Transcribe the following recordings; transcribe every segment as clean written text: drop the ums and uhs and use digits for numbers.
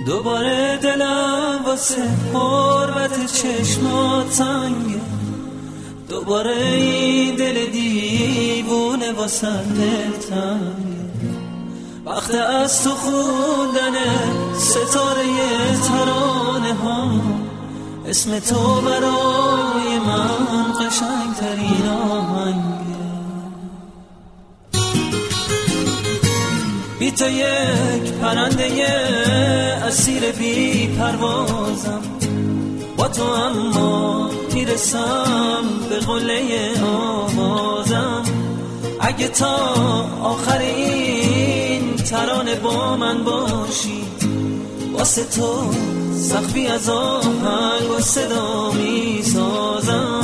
دوباره دلم واسه حرمت چشمات تنگه، دوباره این دل دیوونه واسه دلتنگه. وقت از تو خوندن ستاره ترانه ها، اسم تو برای من قشنگترین آهنگه. بی تو یک پرنده اسیر بی پروازم، با تو اما میرسم به قله آوازم. اگه تا آخر این ترانه با من باشی، واسه تو سقفی از آهنگ و صدا میسازم.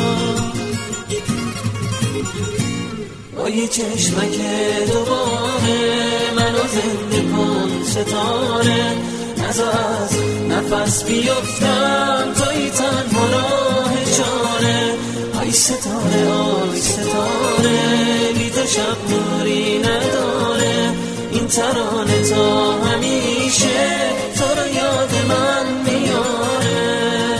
با یه چشمک دوباره منو زنده کن ستاره، نذار از نفس بیفتم توی تنها راه چاره. آی ستاره آی ستاره، بی تو شب نوری نداره. این ترانه تا همیشه تو رو یاد من میاره.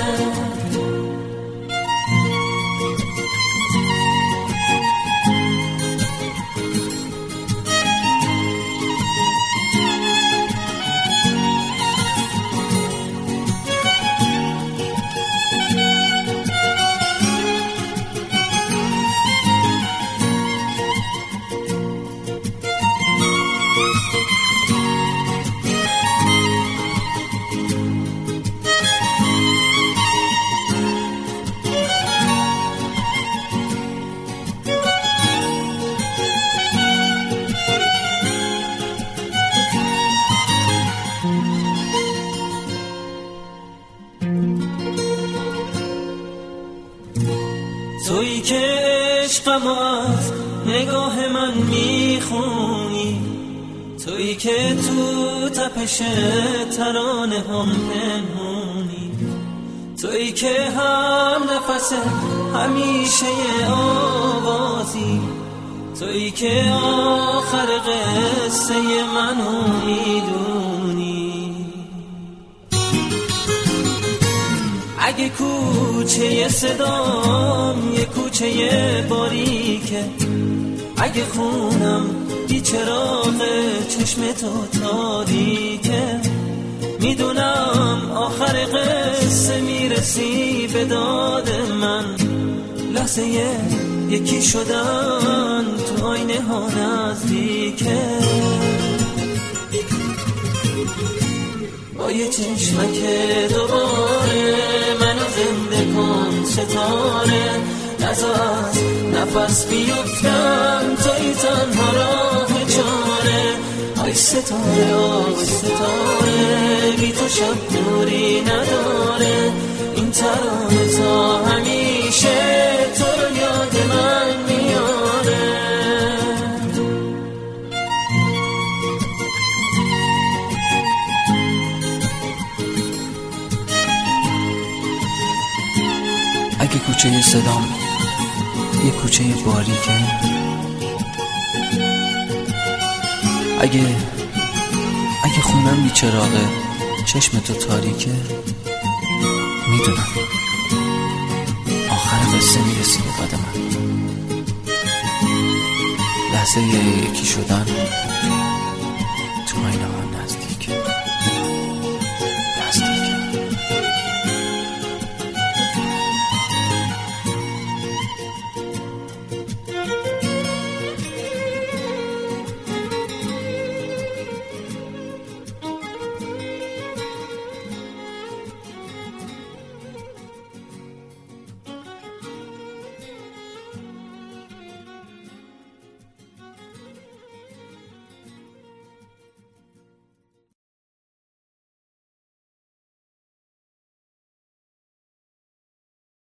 تویی که عشقم از نگاه من میخونی، تویی که تو تپش ترانه هم پنهونی، تویی که هم نفس همیشه آوازی، تویی که آخر قصه منو میدونی. اگه کوچه صدام یه کوچه باریکه، اگه خونم بی چراغ چشم تو تاریکه، میدونم آخر قصه میرسی به داد من. لحظه یکی شدن تو آینه ها نزدیکه. با یه چشمک دوباره منو زنده کن ستاره، نذار از نفس بیفتم توی تنها راه چاره. آی ستاره آی ستاره، بی تو شب نوری نداره. این ترانه تا همیشه تو رو یاد من میاره. اگه کوچه صدام یه کوچه باریکه، اگه خونم بی چراغه چشم تو تاریکه، میدونم آخر قصه میرسی به داد من. لحظه یکی شدن